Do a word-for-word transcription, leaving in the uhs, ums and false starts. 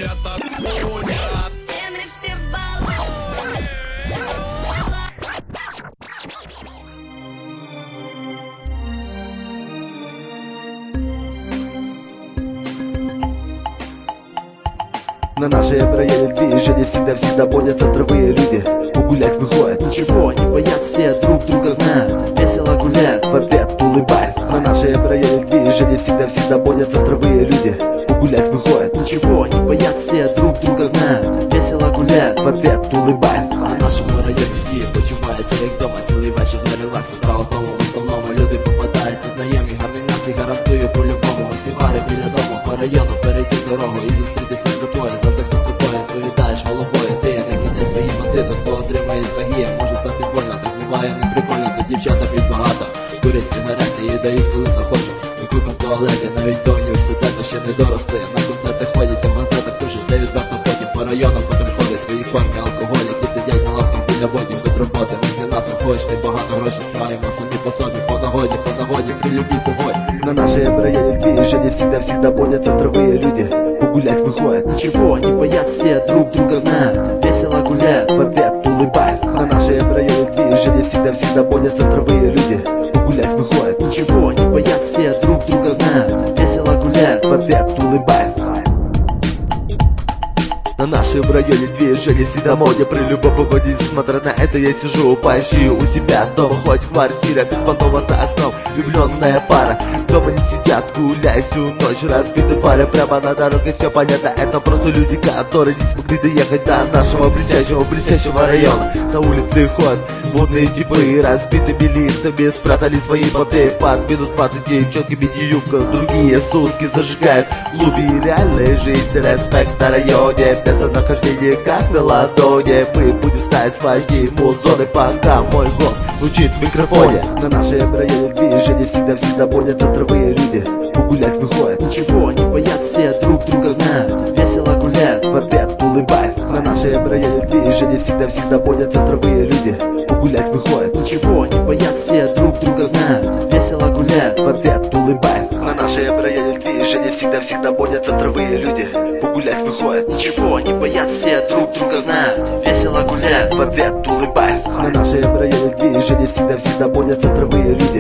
этот унят. На нашей рояле движение всегда всегда борются центровые люди. Погулять выходят, ничего не боятся, все друг друга знают, весело гуляют, в ответ улыбаясь. На нашей рояле движение всегда всегда борются центровые люди. Погулять выходят, ничего не боятся, все друг друга знают, весело гуляют, в ответ улыбаясь. На нашому районі всі почуваються як дома, цілий вечір на релаксі. Справа в тому, в основному люди попадаються знайомі, гарний настрій гарантую по-любому. Всі бари біля дому, по району перейти дорогу і зустрітися з тобою. Завжди хто з тобою, відповідаєш головою. Ти як іде своїм мотивом, хто отримає багіє, може стати больно, так буває не прикольно. То дівчата п'ють багато, курять сигарети і дають коли захочуть. У клубах, туалеті, навіть до університету ще не дорости. На концерти ходять, а в газетах пише все відверто потім. По районам потрапили свої форми, алкоголь, які сидять на лавках біля водів без роботи. Ми для нас не хочете, багато грошей маємо самі по собі. По нагоді, по нагоді, при любій погоді. На нашей рояле движение всегда всегда борются центровые люди. Погулять выходят, ничего не боятся, все друг друга знают, весело гуляют, в ответ улыбаясь. На нашей рояле движение всегда всегда борются центровые люди. Погулять выходят, ничего не боятся, все друг друга знают, весело гуляют, в ответ улыбаясь. На нашем районе движение всегда моде, при любой погоде, несмотря на это я сижу, поищу у себя дома, хоть в квартире, без понтова за окном, влюбленная пара, дома не сидят, гуляют всю ночь, разбиты пары, прямо на дороге, все понятно, это просто люди, которые не смогли доехать до нашего блестящего, блестящего района. На улице ходят модные типы, разбитыми лицами, спрятали свои боты, под минут двадцать девчонки мини-юбках, другие сутки зажигают в клубе, реальная жизнь, респект на районе. Местонахождение как на ладони. Мы будем ставить свои музоны, пока мой голос звучит в микрофоне. На нашей рояле движение всегда всегда борются центровые люди. Погулять выходят, ничего не боятся, все друг друга знают, весело гуляют, в ответ улыбаясь. На нашей рояле движение всегда всегда борются центровые люди. Погулять выходят, ничего не боятся, все друг друга знают, весело гуляют, в ответ улыбаясь. На нашей рояле движение всегда всегда борются центровые люди. Погулять выходят, ничего не боятся, все друг друга знают, весело гуляют, в ответ улыбаясь. На нашей рояле движение всегда всегда борются центровые люди.